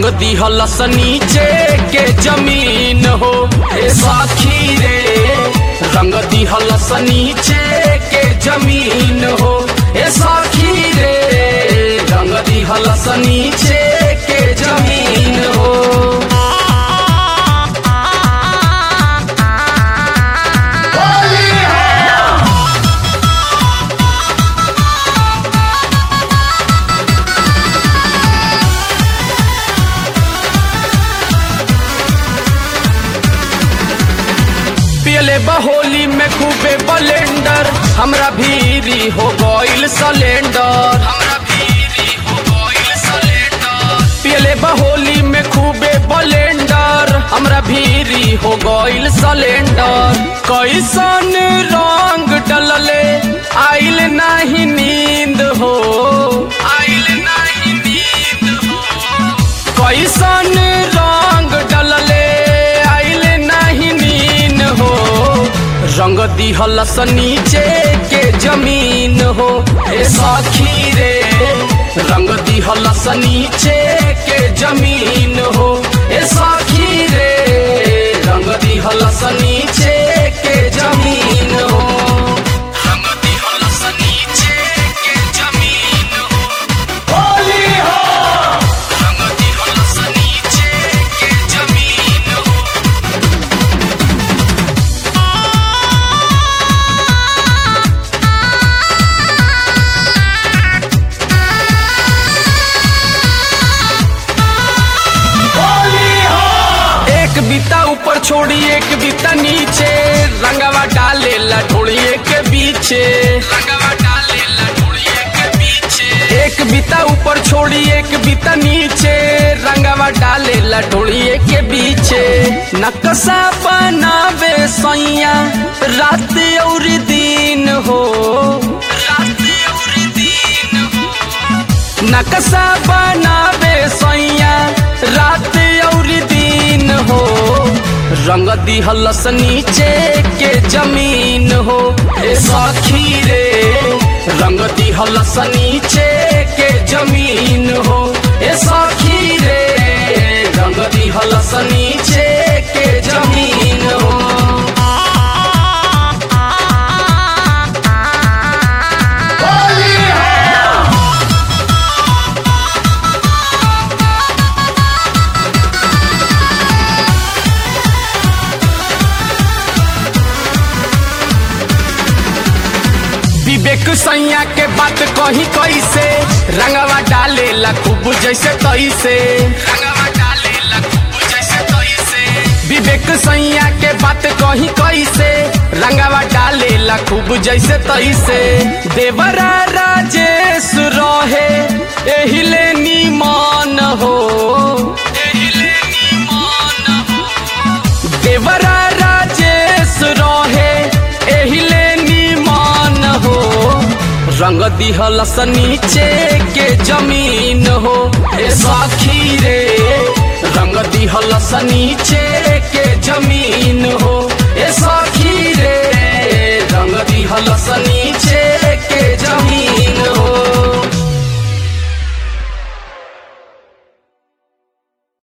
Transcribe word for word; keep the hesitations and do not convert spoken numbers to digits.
दिहलस नीचे के जमीन हो ए साखी रे, रंग दिहलस नीचे के जमीन हो ए साखी रे, रंग दिहलस नीचे के जमीन हो। पियले बहोली में खूबे बलेंडर, हमरा भीरी हो गइल सिलेंडर, हमरा भीरी हो गइल सिलेंडर। पियले बहोली में खूबे बलेंडर, हमरा भीरी हो गइल सिलेंडर। कैसन रंग डलले आइल नाही नींद हो, आइल नाही नींद हो। कैसन रंग डलले आइल नाही नींद हो, रंग दिहलस नीचे के जमीन हो ए साखी रे, रंग दिहलस नीचे के जमीन हो ए साखी रे, रंग दिहलस नीचे के जमीन हो, रंग दिहलस नीचे के जमीन हो। होली हो, रंग दिहलस नीचे के जमीन हो। एक बीता ऊपर छोड़ी एक बीता नीचे, रंगवा डाले लठोड़िए के पीछे, रंगवा डाले लठोड़िए के पीछे। एक बीता ऊपर छोड़ी एक बीता नीचे, रंगवा डाले लठोड़िए के पीछे। नक्शा बनावे सैया रात और दिन हो, रात और दिन हो। नक्शा बनावे सैया रात और दिन हो, रंग दिहलस नीचे के जमीन हो ए साखी रे, रंग दिहलस नीचे के जमीन हो ए साखी रे, रंग दिहलस नीचे के जमीन हो। विवेक सैया के बात कही कैसे, रंगवा डाले खूब जैसे तैसे, रंगवा डाले खूब जैसे तैसे। विवेक सैया के बात कही कैसे, रंगवा डाले खूब जैसे तैसे। देवरा राजेश रहे एहिले नीमान हो, एहिले नीमान हो। देवरा राजेश रहे एहिले नीमान हो, रंग दिहलस नीचे के जमीन हो ए साखी रे, रंग दिहलस नीचे के जमीन हो।